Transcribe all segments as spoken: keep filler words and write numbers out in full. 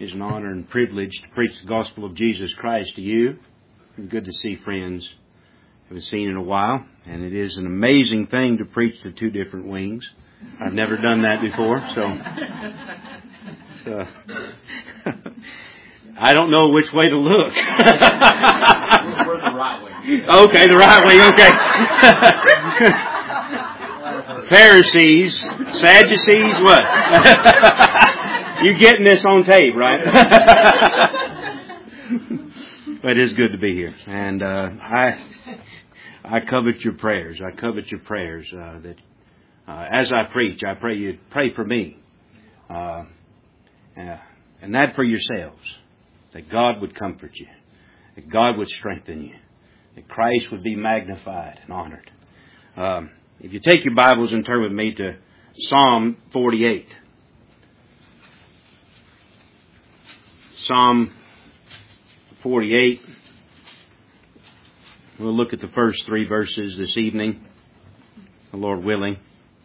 It is an honor and privilege to preach the gospel of Jesus Christ to you. Good to see friends I haven't seen in a while. And it is an amazing thing to preach to two different wings. I've never done that before, so... so I don't know which way to look. We're the right way. Okay, the right way, okay. Pharisees, Sadducees, what? You getting this on tape, right? But it is good to be here. And uh, I I covet your prayers. I covet your prayers uh, that uh, as I preach, I pray you pray for me. Uh, uh, and that for yourselves. That God would comfort you. That God would strengthen you. That Christ would be magnified and honored. Um, if you take your Bibles and turn with me to Psalm forty-eight. Psalm forty-eight. We'll look at the first three verses this evening, the Lord willing.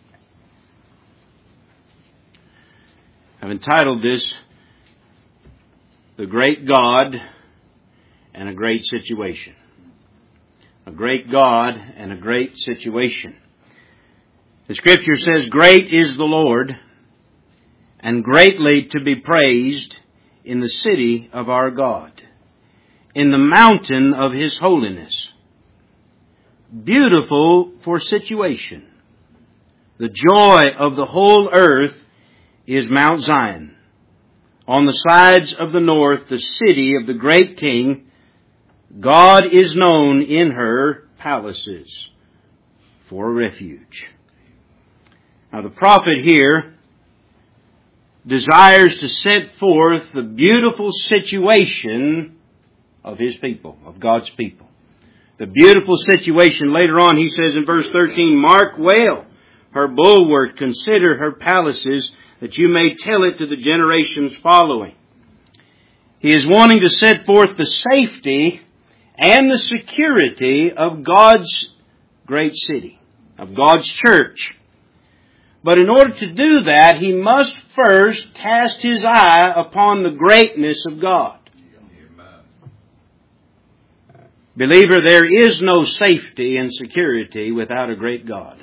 I've entitled this, The Great God and a Great Situation. A great God and a great situation. The Scripture says, Great is the Lord, and greatly to be praised in the city of our God, in the mountain of His holiness. Beautiful for situation. The joy of the whole earth is Mount Zion. On the sides of the north, the city of the great King, God is known in her palaces for refuge. Now the prophet here desires to set forth the beautiful situation of his people, of God's people. The beautiful situation. Later on he says in verse thirteen, Mark well her bulwark, consider her palaces, that you may tell it to the generations following. He is wanting to set forth the safety and the security of God's great city, of God's church. But in order to do that, he must first cast his eye upon the greatness of God. Believer, there is no safety and security without a great God.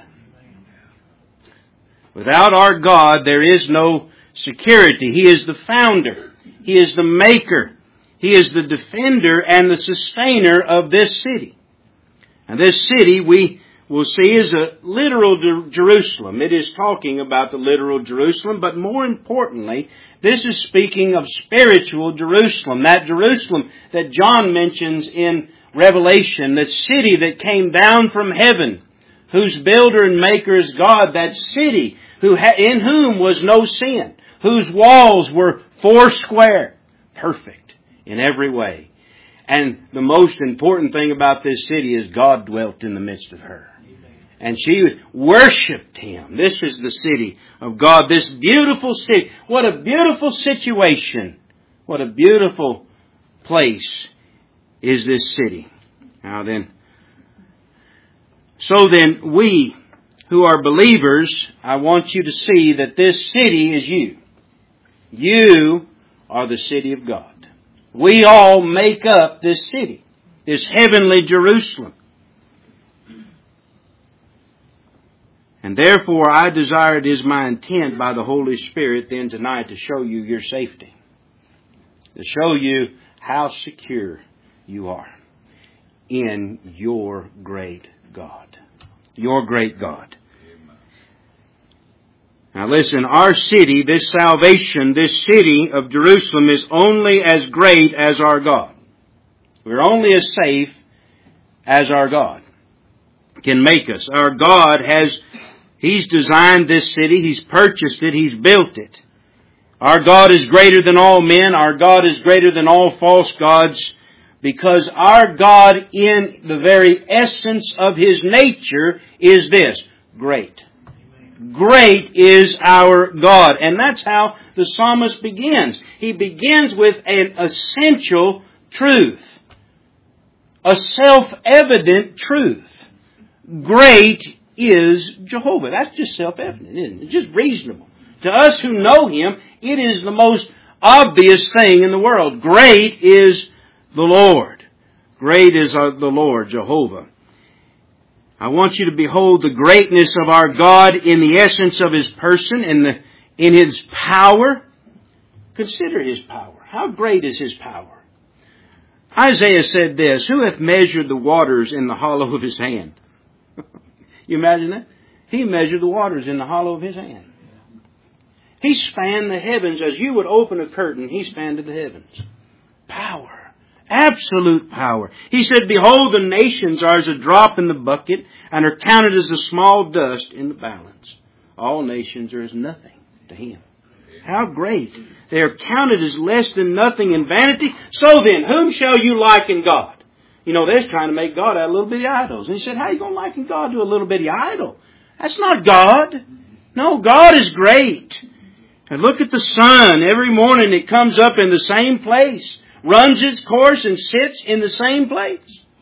Without our God, there is no security. He is the founder. He is the maker. He is the defender and the sustainer of this city. And this city, we will see, is a literal Jerusalem. It is talking about the literal Jerusalem, but more importantly, this is speaking of spiritual Jerusalem. That Jerusalem that John mentions in Revelation, the city that came down from heaven, whose builder and maker is God, that city who ha- in whom was no sin, whose walls were four square, perfect in every way. And the most important thing about this city is God dwelt in the midst of her. And she worshipped Him. This is the city of God, this beautiful city. What a beautiful situation. What a beautiful place is this city. Now then, so then we who are believers, I want you to see that this city is you. You are the city of God. We all make up this city, this heavenly Jerusalem. And therefore I desire, it is my intent by the Holy Spirit then tonight to show you your safety. To show you how secure you are in your great God. Your great God. Now listen, our city, this salvation, this city of Jerusalem is only as great as our God. We're only as safe as our God can make us. Our God has, He's designed this city, He's purchased it, He's built it. Our God is greater than all men. Our God is greater than all false gods, because our God in the very essence of His nature is this, great. Great is our God. And that's how the psalmist begins. He begins with an essential truth. A self-evident truth. Great is Jehovah. That's just self-evident, isn't it? It's just reasonable. To us who know Him, it is the most obvious thing in the world. Great is the Lord. Great is the Lord, Jehovah. I want you to behold the greatness of our God in the essence of His person, in the in His power. Consider His power. How great is His power? Isaiah said this, who hath measured the waters in the hollow of His hand? You imagine that? He measured the waters in the hollow of His hand. He spanned the heavens as you would open a curtain. He spanned the heavens. Power. Absolute power. He said, behold, the nations are as a drop in the bucket and are counted as a small dust in the balance. All nations are as nothing to Him. How great. They are counted as less than nothing in vanity. So then, whom shall you liken God? You know, they're trying to make God out of little bitty idols. And he said, how are you going to liken God to a little bitty idol? That's not God. No, God is great. And look at the sun. Every morning it comes up in the same place, runs its course and sits in the same place.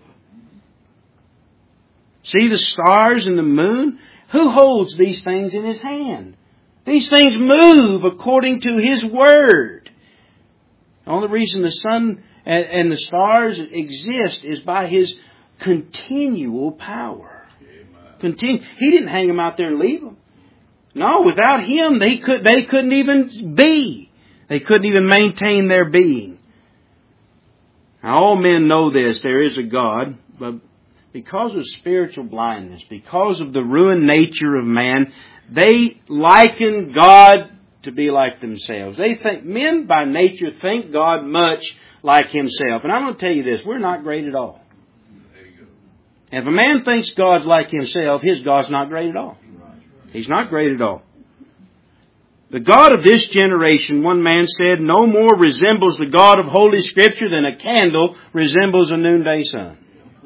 See the stars and the moon? Who holds these things in His hand? These things move according to His Word. The only reason the sun and the stars exist is by His continual power. Continue. He didn't hang them out there and leave them. No, without Him, they could, they couldn't even be. They couldn't even maintain their being. Now, all men know this. There is a God, but because of spiritual blindness, because of the ruined nature of man, they liken God to be like themselves. They think, men by nature think God much like Himself. And I'm going to tell you this, we're not great at all. If a man thinks God's like himself, his God's not great at all. He's not great at all. The God of this generation, one man said, no more resembles the God of Holy Scripture than a candle resembles a noonday sun.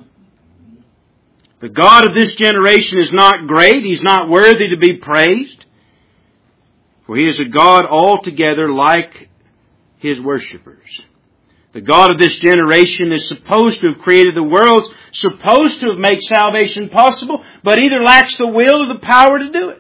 The God of this generation is not great. He's not worthy to be praised. For He is a God altogether like His worshippers. The God of this generation is supposed to have created the world, supposed to have made salvation possible, but either lacks the will or the power to do it.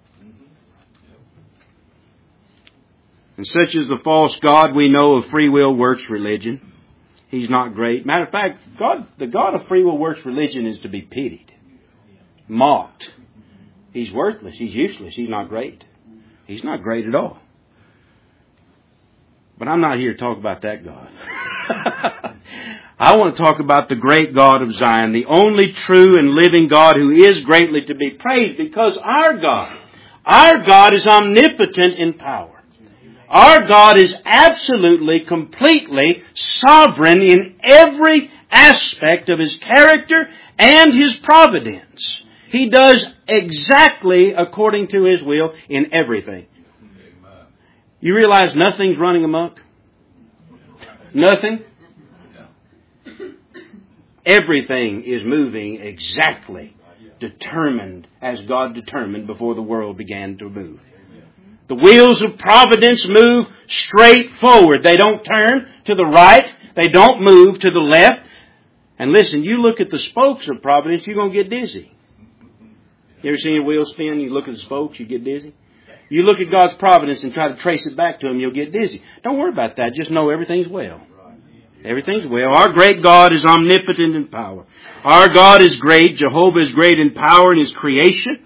And such is the false God we know of free will works religion. He's not great. Matter of fact, God, the God of free will works religion is to be pitied, mocked. He's worthless. He's useless. He's not great. He's not great at all. But I'm not here to talk about that God. I want to talk about the great God of Zion, the only true and living God who is greatly to be praised, because our God, our God is omnipotent in power. Our God is absolutely, completely sovereign in every aspect of His character and His providence. He does exactly according to His will in everything. You realize nothing's running amok? Nothing? Everything is moving exactly, determined as God determined before the world began to move. The wheels of providence move straight forward. They don't turn to the right. They don't move to the left. And listen, you look at the spokes of providence, you're going to get dizzy. You ever seen a wheel spin? You look at the spokes, you get dizzy. You look at God's providence and try to trace it back to Him, you'll get dizzy. Don't worry about that. Just know everything's well. Everything's well. Our great God is omnipotent in power. Our God is great. Jehovah is great in power in His creation.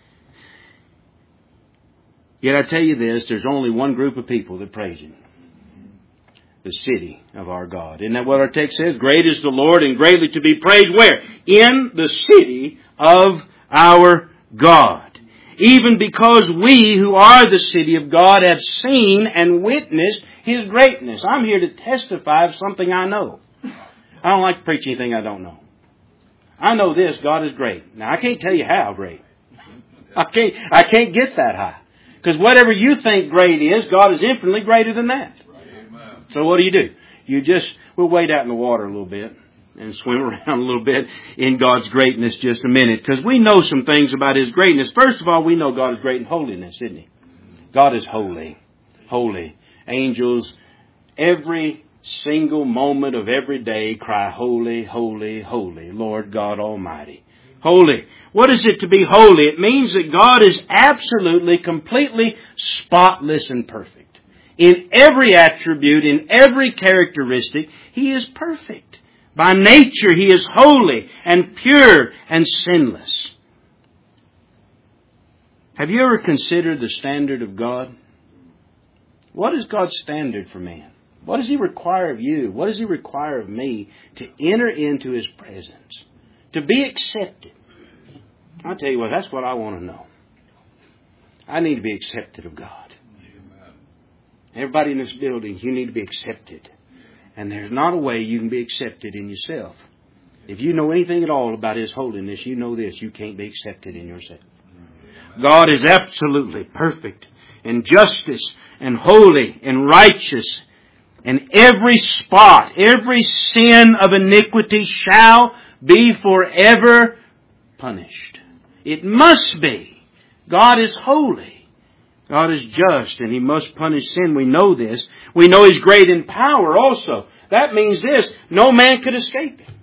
Yet I tell you this, there's only one group of people that praise Him. The city of our God. Isn't that what our text says? Great is the Lord and greatly to be praised. Where? In the city of our God. Even because we who are the city of God have seen and witnessed His greatness. I'm here to testify of something I know. I don't like to preach anything I don't know. I know this, God is great. Now I can't tell you how great. I can't, I can't get that high. Because whatever you think great is, God is infinitely greater than that. Amen. So what do you do? You just, we'll wade out in the water a little bit and swim around a little bit in God's greatness just a minute. Because we know some things about His greatness. First of all, we know God is great in holiness, isn't He? God is holy. Holy. Angels, every single moment of every day cry, holy, holy, holy, Lord God Almighty. Holy. What is it to be holy? It means that God is absolutely, completely spotless and perfect In every attribute, in every characteristic, He is perfect. By nature, He is holy and pure and sinless. Have you ever considered the standard of God? What is God's standard for man? What does He require of you? What does He require of me to enter into His presence? To be accepted? I'll tell you what, that's what I want to know. I need to be accepted of God. Everybody in this building, you need to be accepted. And there's not a way you can be accepted in yourself. If you know anything at all about His holiness, you know this: you can't be accepted in yourself. God is absolutely perfect in justice and holy and righteous. And every spot, every sin of iniquity shall be forever punished. It must be. God is holy. God is just, and He must punish sin. We know this. We know He's great in power also. That means this: no man could escape Him.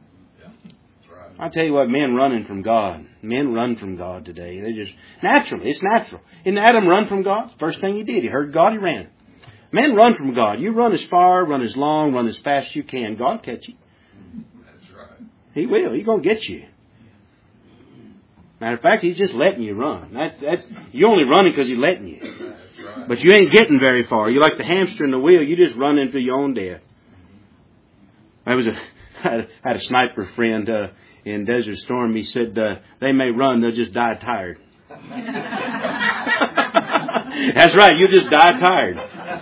I tell you what, men running from God. Men run from God today. They just, naturally, it's natural. Didn't Adam run from God? First thing he did, he heard God, he ran. Men run from God. You run as far, run as long, run as fast as you can. God will catch you. That's right. He will. He's going to get you. Matter of fact, He's just letting you run. That, that's, you're only running because He's letting you. That's right. But you ain't getting very far. You're like the hamster in the wheel. You just run into your own death. I was a, I had a sniper friend uh, in Desert Storm. He said, uh, they may run, they'll just die tired. That's right, you just die tired.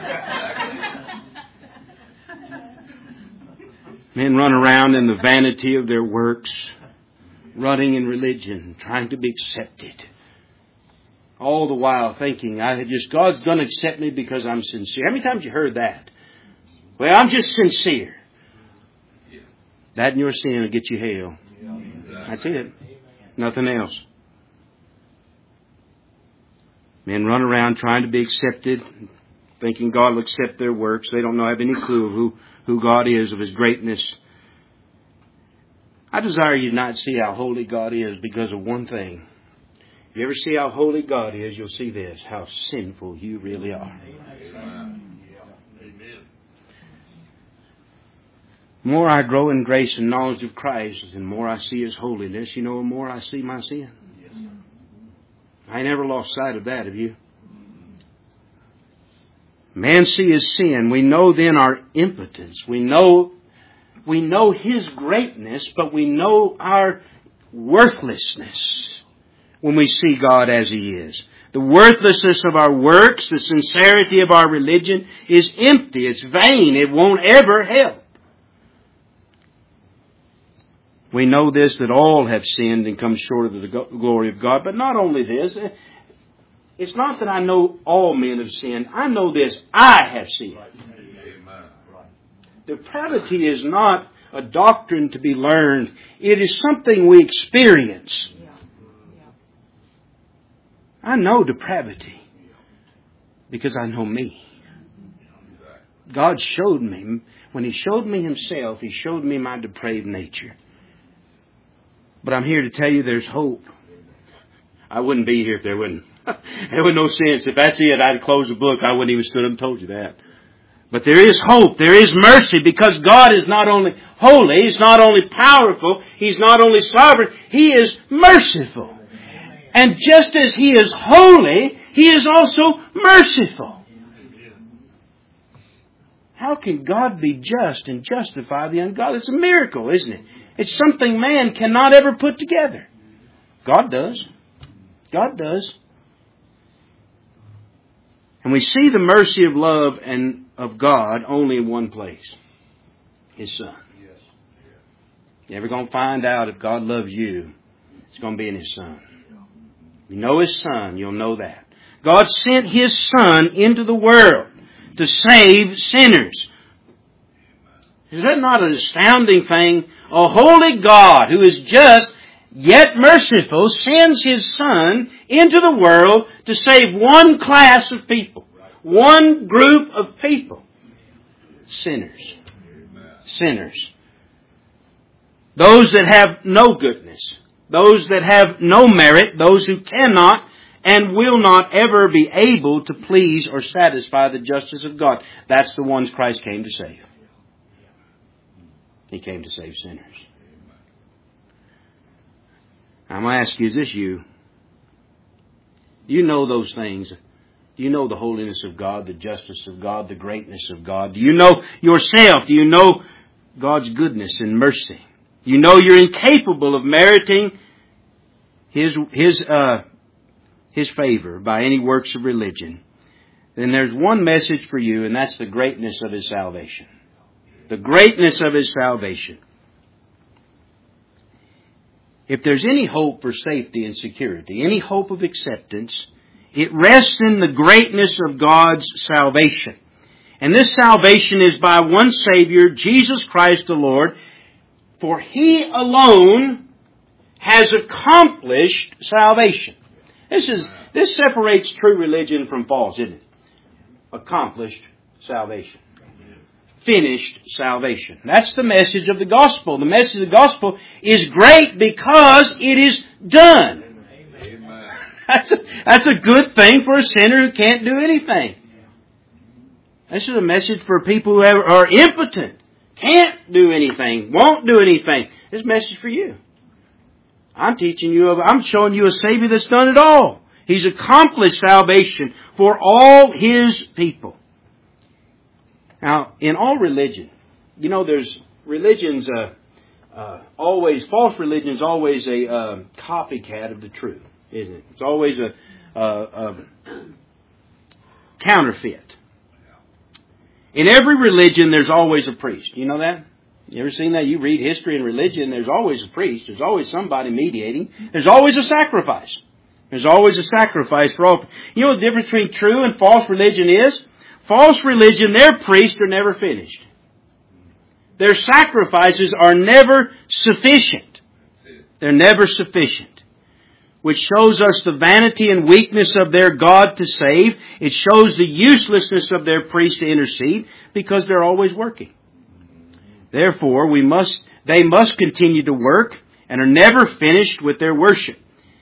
Men run around in the vanity of their works, running in religion, trying to be accepted. All the while thinking, I just God's going to accept me because I'm sincere. How many times you heard that? Well, I'm just sincere. That and your sin will get you hell. That's it. Nothing else. Men run around trying to be accepted, thinking God will accept their works. They don't know, have any clue of who, who God is, of His greatness. I desire you not see how holy God is because of one thing. If you ever see how holy God is, you'll see this: how sinful you really are. Amen. The more I grow in grace and knowledge of Christ, the more I see His holiness, you know, the more I see my sin. I never lost sight of that, have you? Man see His sin. We know then our impotence. We know, we know His greatness, but we know our worthlessness when we see God as He is. The worthlessness of our works, the sincerity of our religion is empty. It's vain. It won't ever help. We know this, that all have sinned and come short of the glory of God. But not only this, it's not that I know all men have sinned. I know this, I have sinned. Depravity is not a doctrine to be learned. It is something we experience. I know depravity because I know me. God showed me, when He showed me Himself, He showed me my depraved nature. But I'm here to tell you there's hope. I wouldn't be here if there wouldn't. There would no sense. If that's it, I'd close the book. I wouldn't even stood up and told you that. But there is hope. There is mercy because God is not only holy, He's not only powerful, He's not only sovereign, He is merciful. And just as He is holy, He is also merciful. How can God be just and justify the ungodly? It's a miracle, isn't it? It's something man cannot ever put together. God does. God does. And we see the mercy of love and of God only in one place. His Son. You're never going to find out if God loves you. It's going to be in His Son. You know His Son, you'll know that. God sent His Son into the world to save sinners. Is that not an astounding thing? A holy God who is just yet merciful sends His Son into the world to save one class of people. One group of people. Sinners. Sinners. Those that have no goodness. Those that have no merit. Those who cannot and will not ever be able to please or satisfy the justice of God. That's the ones Christ came to save. He came to save sinners. I'm going to ask you, is this you? Do you know those things? Do you know the holiness of God, the justice of God, the greatness of God? Do you know yourself? Do you know God's goodness and mercy? Do you know you're incapable of meriting His, His, uh, His favor by any works of religion? Then there's one message for you, and that's the greatness of His salvation. The greatness of His salvation. If there's any hope for safety and security, any hope of acceptance, it rests in the greatness of God's salvation. And this salvation is by one Savior, Jesus Christ the Lord, for He alone has accomplished salvation. This is this separates true religion from false, isn't it? Accomplished salvation. Finished salvation. That's the message of the gospel. The message of the gospel is great because it is done. Amen. That's a, that's a good thing for a sinner who can't do anything. This is a message for people who are impotent, can't do anything, won't do anything. This is a message for you. I'm teaching you, I'm showing you a Savior that's done it all. He's accomplished salvation for all His people. Now, in all religion, you know, there's religions, uh, uh, always, false religion is always a uh, copycat of the truth, isn't it? It's always a, a, a counterfeit. In every religion, there's always a priest. You know that? You ever seen that? You read history and religion, there's always a priest. There's always somebody mediating. There's always a sacrifice. There's always a sacrifice for all. You know what the difference between true and false religion is? False religion, their priests are never finished. Their sacrifices are never sufficient. They're never sufficient. Which shows us the vanity and weakness of their God to save. It shows the uselessness of their priest to intercede because they're always working. Therefore, we must, they must continue to work and are never finished with their worship.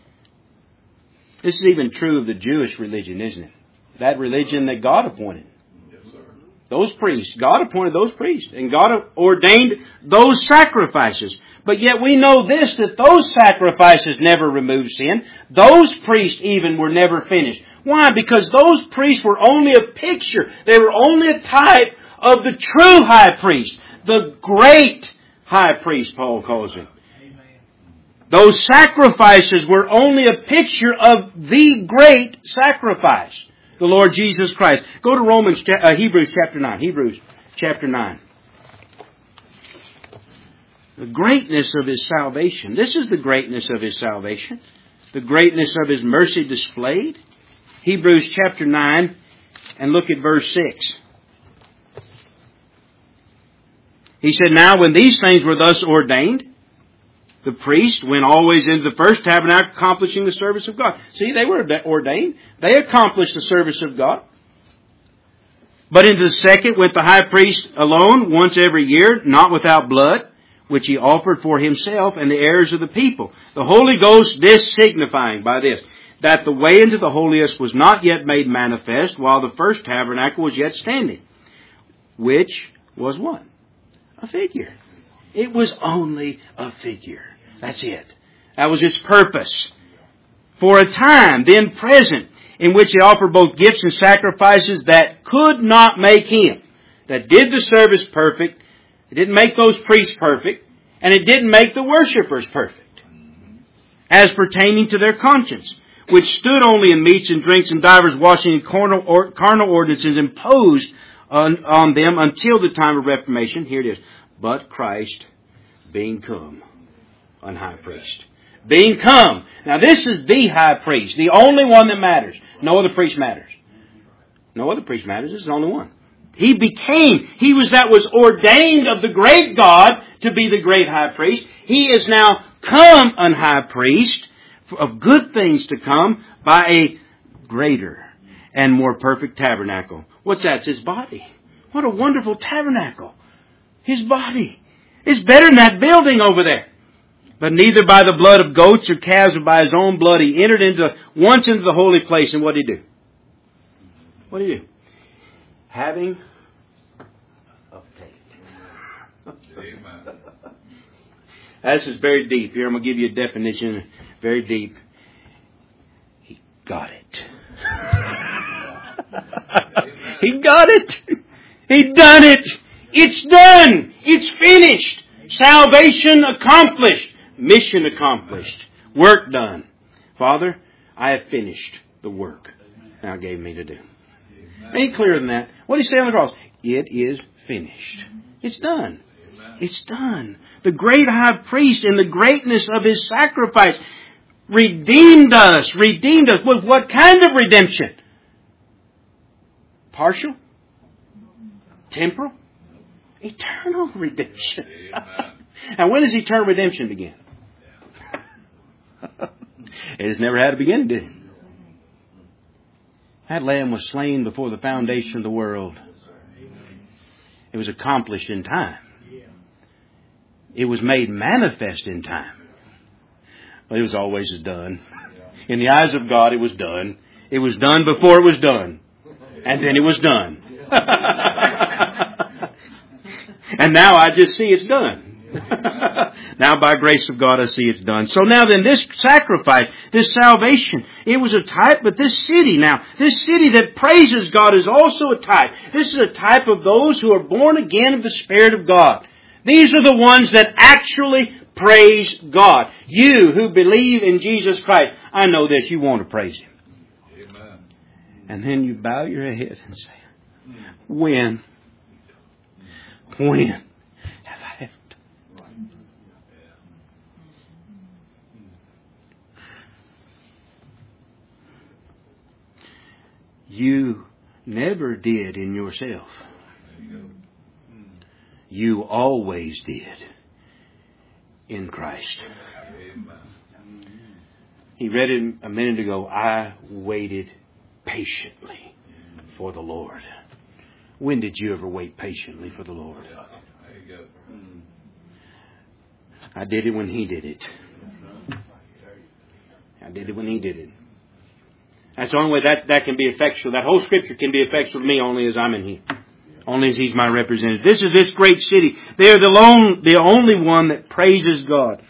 This is even true of the Jewish religion, isn't it? That religion that God appointed. Yes, sir. Those priests, God appointed those priests, and God ordained those sacrifices. But yet we know this, that those sacrifices never removed sin. Those priests even were never finished. Why? Because those priests were only a picture. They were only a type of the true high priest. The great high priest, Paul calls him. Those sacrifices were only a picture of the great sacrifice, the Lord Jesus Christ. Go to Romans, uh, Hebrews chapter nine. Hebrews chapter nine. The greatness of His salvation. This is the greatness of His salvation. The greatness of His mercy displayed. Hebrews chapter nine, and look at verse six. He said, now when these things were thus ordained, the priest went always into the first tabernacle, accomplishing the service of God. See, they were ordained. They accomplished the service of God. But into the second went the high priest alone, once every year, not without blood, which he offered for himself and the heirs of the people. The Holy Ghost, this signifying by this, that the way into the holiest was not yet made manifest, while the first tabernacle was yet standing. Which was what? A figure. It was only a figure. That's it. That was its purpose. For a time, then present, in which he offered both gifts and sacrifices that could not make Him, that did the service perfect. It didn't make those priests perfect, and it didn't make the worshipers perfect, as pertaining to their conscience, which stood only in meats and drinks and divers washing and carnal, or, carnal ordinances imposed on, on them until the time of Reformation. Here it is. But Christ being come, an high priest. Being come. Now this is the high priest, the only one that matters. No other priest matters. No other priest matters. This is the only one. He became, he was that was ordained of the great God to be the great high priest. He is now come an high priest of good things to come by a greater and more perfect tabernacle. What's that? It's His body. What a wonderful tabernacle. His body. It's better than that building over there. But neither by the blood of goats or calves, but by His own blood He entered into once into the holy place. And what did He do? What did He do? Having obtained. This is very deep. Here I'm going to give you a definition. Very deep. He got it. He got it. He done it. It's done. It's finished. Salvation accomplished. Mission accomplished. Work done. Father, I have finished the work Thou gave me to do. Ain't clearer than that. What did He say on the cross? It is finished. It's done. It's done. The great high priest in the greatness of His sacrifice redeemed us. Redeemed us. With what kind of redemption? Partial? Temporal? Eternal redemption. And when does eternal redemption begin? It has never had a beginning, did it? That Lamb was slain before the foundation of the world. It was accomplished in time. It was made manifest in time. But it was always done. In the eyes of God, it was done. It was done before it was done. And then it was done. And now I just see it's done. Now by grace of God I see it's done. So now then this sacrifice, this salvation, it was a type, but this city now, this city that praises God is also a type. This is a type of those who are born again of the Spirit of God. These are the ones that actually praise God. You who believe in Jesus Christ, I know this, you want to praise Him. Amen. And then you bow your head and say, when? When have I ever done? You never did in yourself. You always did in Christ. He read it a minute ago. I waited patiently for the Lord. When did you ever wait patiently for the Lord? I did it when He did it. I did it when He did it. That's the only way that, that can be effectual. That whole Scripture can be effectual to me only as I'm in Him. Only as He's my representative. This is this great city. They are the, lone, the only one that praises God.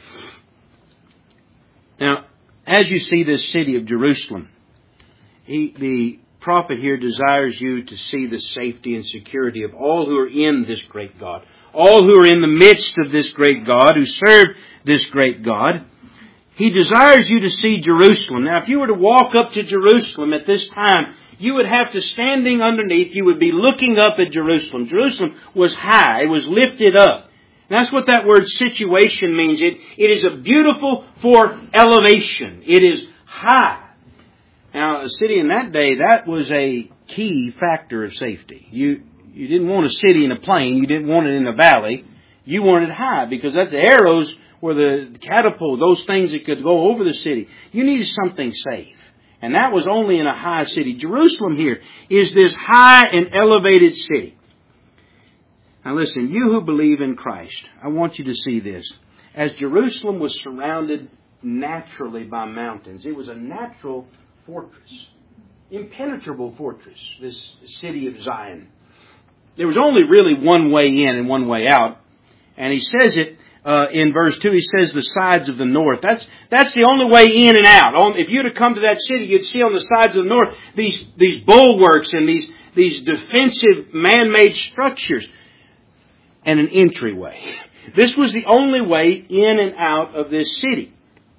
Now, as you see this city of Jerusalem, he, the prophet here desires you to see the safety and security of all who are in this great God. All who are in the midst of this great God, who serve this great God. He desires you to see Jerusalem. Now, if you were to walk up to Jerusalem at this time, you would have to, standing underneath, you would be looking up at Jerusalem. Jerusalem was high. It was lifted up. And that's what that word situation means. It, it is a beautiful for elevation. It is high. Now, a city in that day, that was a key factor of safety. You, you didn't want a city in a plain. You didn't want it in a valley. You wanted it high because that's the arrows were the catapult, those things that could go over the city. You needed something safe. And that was only in a high city. Jerusalem here is this high and elevated city. Now listen, you who believe in Christ, I want you to see this. As Jerusalem was surrounded naturally by mountains, it was a natural fortress. Impenetrable fortress, this city of Zion. There was only really one way in and one way out. And he says it Uh, in verse two, he says the sides of the north. That's that's the only way in and out. On, if you'd have come to that city, you'd see on the sides of the north these these bulwarks and these these defensive man-made structures and an entryway. This was the only way in and out of this city.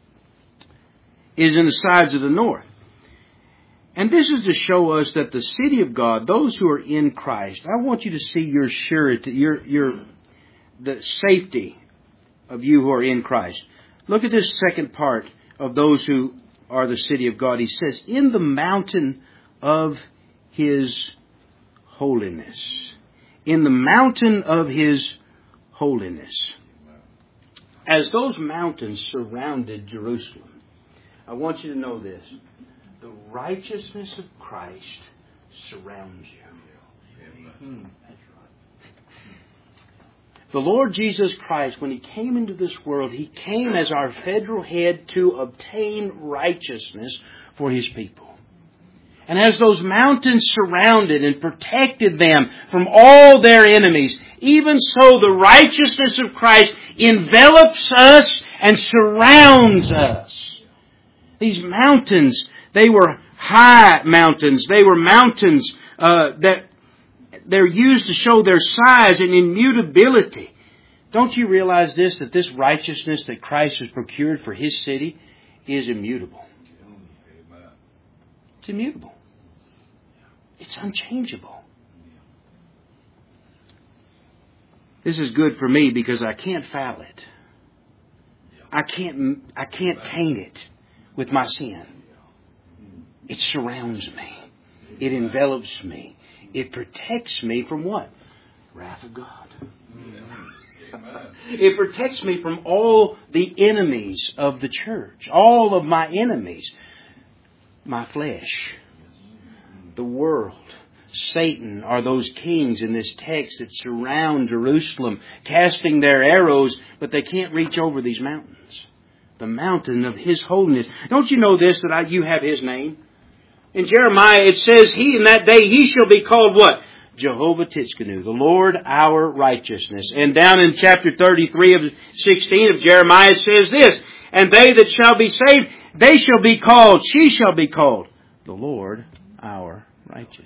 Is in the sides of the north. And this is to show us that the city of God, those who are in Christ, I want you to see your surety, your your the safety of you who are in Christ. Look at this second part of those who are the city of God. He says, in the mountain of His holiness. In the mountain of His holiness. As those mountains surrounded Jerusalem, I want you to know this. The righteousness of Christ surrounds you. Hmm, that's right. The Lord Jesus Christ, when He came into this world, He came as our federal head to obtain righteousness for His people. And as those mountains surrounded and protected them from all their enemies, even so the righteousness of Christ envelops us and surrounds us. These mountains, they were high mountains. They were mountains uh, that they're used to show their size and immutability. Don't you realize this, that this righteousness that Christ has procured for His city is immutable? It's immutable. It's unchangeable. This is good for me because I can't foul it. I can't, I can't taint it with my sin. It surrounds me. It envelops me. It protects me from what? Wrath of God. It protects me from all the enemies of the church. All of my enemies. My flesh. The world. Satan are those kings in this text that surround Jerusalem, casting their arrows, but they can't reach over these mountains. The mountain of His holiness. Don't you know this, that I, you have His name? In Jeremiah it says, He in that day He shall be called what? Jehovah Titzkenu, the Lord our righteousness. And down in chapter thirty-three of sixteen of Jeremiah it says this, and they that shall be saved, they shall be called, she shall be called, the Lord our righteousness.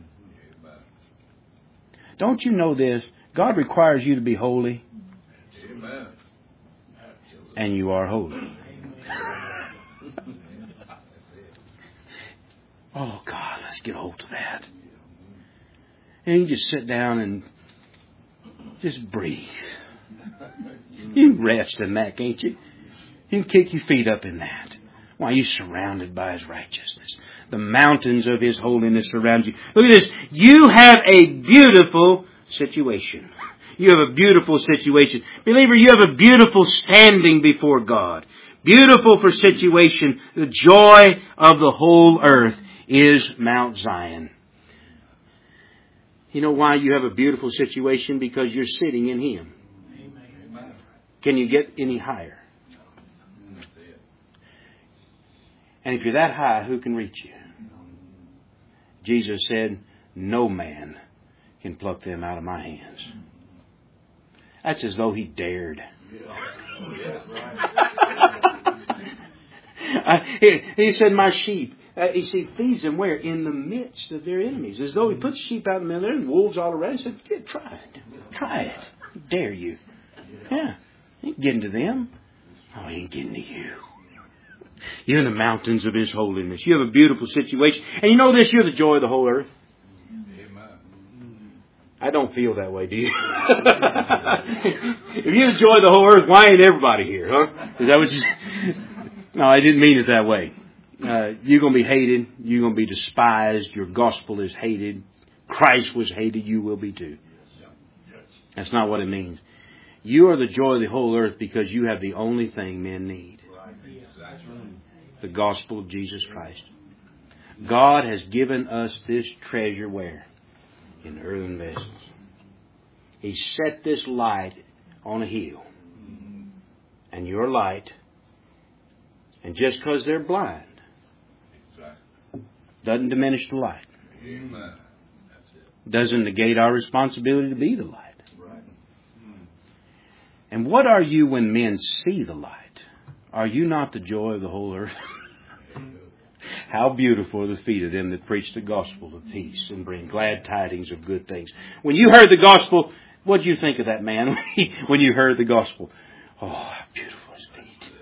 Don't you know this? God requires you to be holy. Amen. And you are holy. Oh God, let's get hold of that. And you just sit down and just breathe. You can rest in that, can't you? You can kick your feet up in that. Why, you're surrounded by His righteousness. The mountains of His holiness surround you. Look at this. You have a beautiful situation. You have a beautiful situation. Believer, you have a beautiful standing before God. Beautiful for situation. The joy of the whole earth is Mount Zion. You know why you have a beautiful situation? Because you're sitting in Him. Amen. Can you get any higher? And if you're that high, who can reach you? Jesus said, no man can pluck them out of my hands. That's as though He dared. uh, he, he said, my sheep. Uh, he said, feeds them where? In the midst of their enemies. As though He puts sheep out in the middle and wolves all around. He said, yeah, try it. Try it. Dare you. Yeah. He ain't getting to them. Oh, He ain't getting to you. You're in the mountains of His holiness. You have a beautiful situation. And you know this, you're the joy of the whole earth. I don't feel that way, do you? If you're the joy of the whole earth, why ain't everybody here, huh? Is that what you said? No, I didn't mean it that way. Uh, you're going to be hated. You're going to be despised. Your gospel is hated. Christ was hated. You will be too. That's not what it means. You are the joy of the whole earth because you have the only thing men need. The gospel of Jesus Christ. God has given us this treasure where? In earthen vessels. He set this light on a hill. And your light, and just because they're blind, doesn't diminish the light. Amen. That's it. Doesn't negate our responsibility to be the light. Right. And what are you when men see the light? Are you not the joy of the whole earth? How beautiful are the feet of them that preach the gospel of peace and bring glad tidings of good things. When you heard the gospel, what did you think of that man when you heard the gospel? Oh, how beautiful his feet.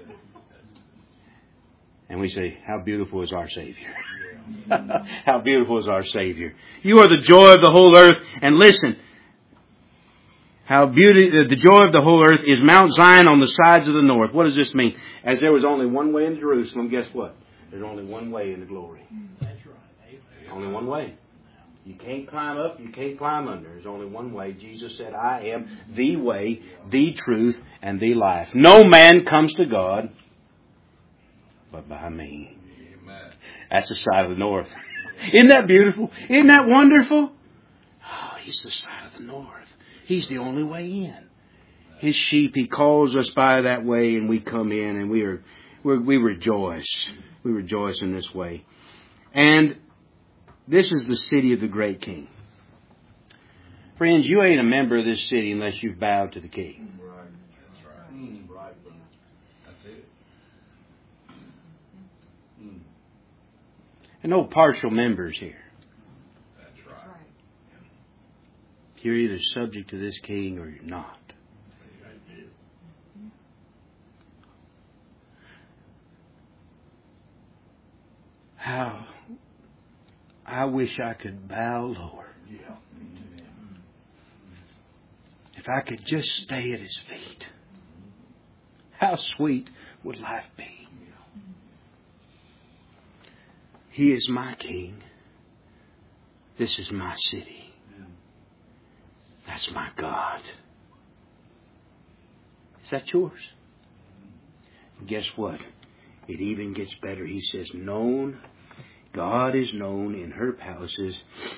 And we say, how beautiful is our Savior. How beautiful is our Savior. You are the joy of the whole earth. And listen, how beauty, the joy of the whole earth is Mount Zion on the sides of the north. What does this mean? As there was only one way in Jerusalem, guess what? There's only one way into glory. That's right. Only one way. You can't climb up, you can't climb under. There's only one way. Jesus said, I am the way, the truth, and the life. No man comes to God but by me. Amen. That's the side of the north. Isn't that beautiful? Isn't that wonderful? Oh, He's the side of the north. He's the only way in. His sheep, He calls us by that way, and we come in and we are, we're, we rejoice. We rejoice in this way. And this is the city of the great King. Friends, you ain't a member of this city unless you've bowed to the King. Right. That's right. That's it. And no partial members here. That's right. You're either subject to this King or you're not. How I wish I could bow lower. Yeah. If I could just stay at His feet. How sweet would life be? He is my King. This is my city. That's my God. Is that yours? And guess what? It even gets better. He says, known, God is known in her palaces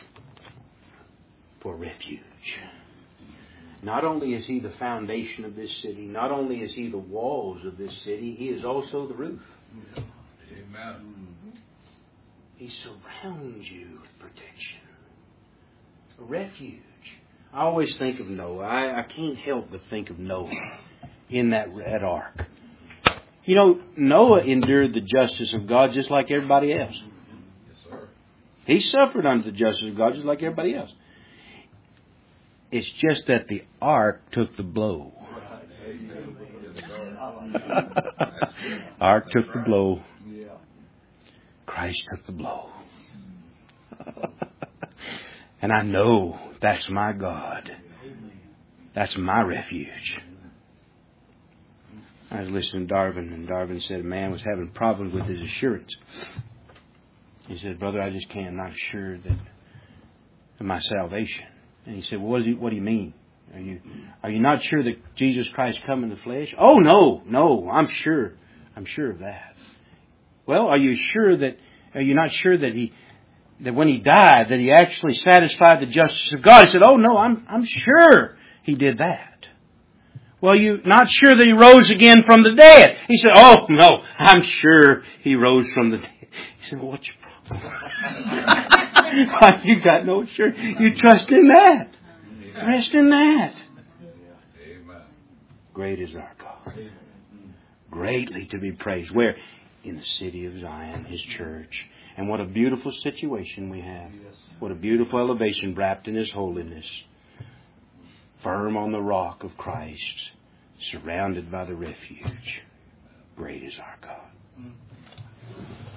for refuge. Not only is He the foundation of this city, not only is He the walls of this city, He is also the roof. Amen. He surrounds you with protection. A refuge. I always think of Noah. I, I can't help but think of Noah in that, that ark. You know, Noah endured the justice of God just like everybody else. Yes, sir. He suffered under the justice of God just like everybody else. It's just that the ark took the blow. Ark took the blow. Christ took the blow. And I know that's my God. That's my refuge. I was listening to Darwin, and Darwin said a man was having problems with his assurance. He said, brother, I just can't, I'm not sure that of my salvation. And he said, well, what, does he, what do you mean? Are you are you not sure that Jesus Christ come in the flesh? Oh, no, no, I'm sure. I'm sure of that. Well, are you sure that, are you not sure that he, that when He died, that He actually satisfied the justice of God? He said, oh, no, I'm I'm sure He did that. Well, you not sure that He rose again from the dead? He said, oh, no, I'm sure He rose from the dead. He said, well, what's your problem? You got no assurance. You trust in that. Rest in that. Amen. Great is our God. Greatly to be praised. Where? In the city of Zion, His church. And what a beautiful situation we have. What a beautiful elevation wrapped in His holiness. Firm on the rock of Christ. Surrounded by the refuge. Great is our God.